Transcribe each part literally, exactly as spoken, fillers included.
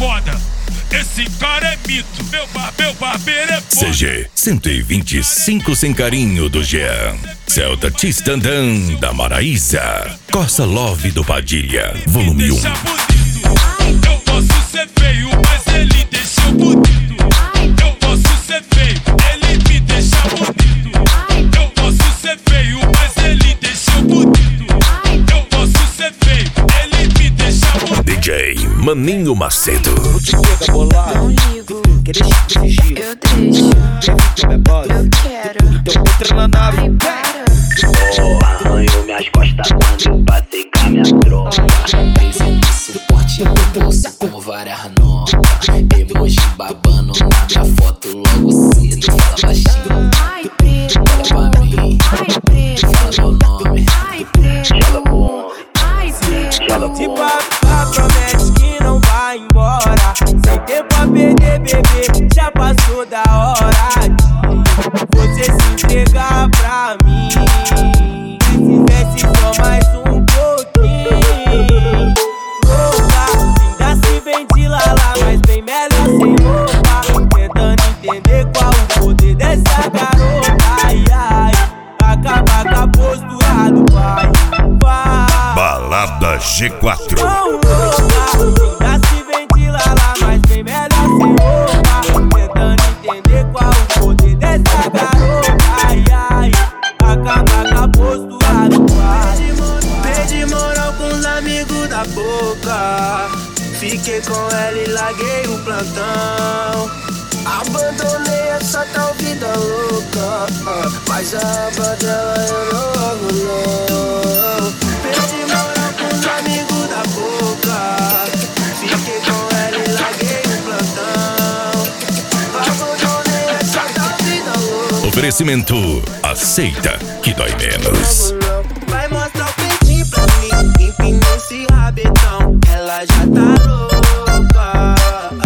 foda. Esse cara é mito, meu, bar, meu barbeiro é foda. C G cento e vinte e cinco sem carinho do Jean. Celta Tistandã da Maraísa. Corsa Love do Padilha, volume um. Eu posso ser feio, mas ele deixa bonito. Eu posso ser feio, ele me deixa bonito. Eu posso ser feio, mas ele deixa bonito. Eu posso ser feio, ele me deixa bonito. D J Maninho Macedo. Não ligo, quer deixar de fingir? Eu deixo. Eu quero. Então entra na nave. Ai, para. Oh, arranhou minhas costas quando eu passei com a minha tropa. Esse porte é bolsa como várias notas. Emoji babando na minha foto logo cedo. Fala baixinho. Ai, preto. Olha pra mim. Ai, preto. Fala meu nome. Ai, preto. Ai, preto. De papá promete que não vai embora. Sem tempo pra perder, bebê, já passou da hora de você se entregar pra mim. Se desce só mais um pouquinho. Louca, ainda se vem de lala, mas bem melhor sem roupa. Tentando entender qual o poder dessa garota. Ai, ai, acabar com a postura do pai. Vai. Balada G quatro. Tão louca, ainda se vem de lala, mas bem melhor sem roupa. Tentando entender qual o poder dessa garota. Ai, ai, acabar com a postura do pai. Perdi moral com os amigos da boca. Fiquei com ela e larguei o plantão. Abandonei essa tal vida louca, mas a aba dela eu não amo não. Perdi moral com os amigos da boca. Fiquei com ela e larguei o plantão. Abandonei essa tal vida louca. Oferecimento aceita que dói menos. Vai mostrar o peitinho pra mim, empina esse rabetão. Ela já tá louca.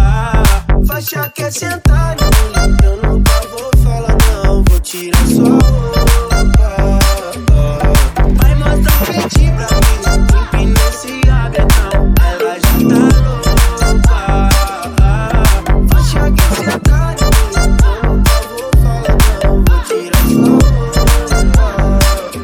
Faixa quer sentar em mim, eu nunca vou falar não. Vou tirar sua roupa. Vai mostrar o peitinho pra mim, empina esse rabetão. Ela já tá louca. Faixa quer sentar em mim, eu nunca vou falar não. Vou tirar sua roupa.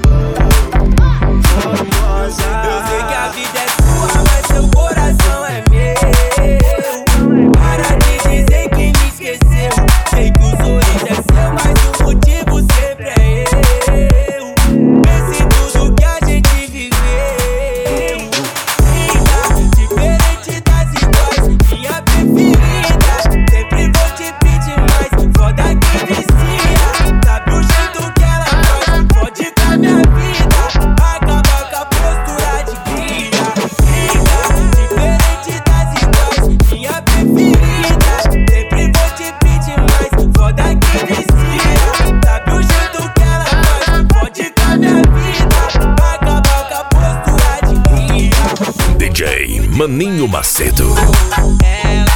Eu sei que a vida é sua, mas seu coração é meu. Para de dizer que me esqueceu. Sei que o sorriso é seu, mas o motivo sempre é eu. Pense em tudo que a gente viveu. Linda, diferente das iguais, minha preferida. Sempre vou te pedir mais, foda que vicia. Sabe o jeito que ela faz, pode com a minha vida. Acabar com a postura de cria. Linda, diferente das iguais, minha preferida. Sempre vou te pedir mais, foda que vicia. Sabe o jeito que ela faz, pode com a minha vida. Acabar com a postura de cria. D J Maninho Macedo. Ela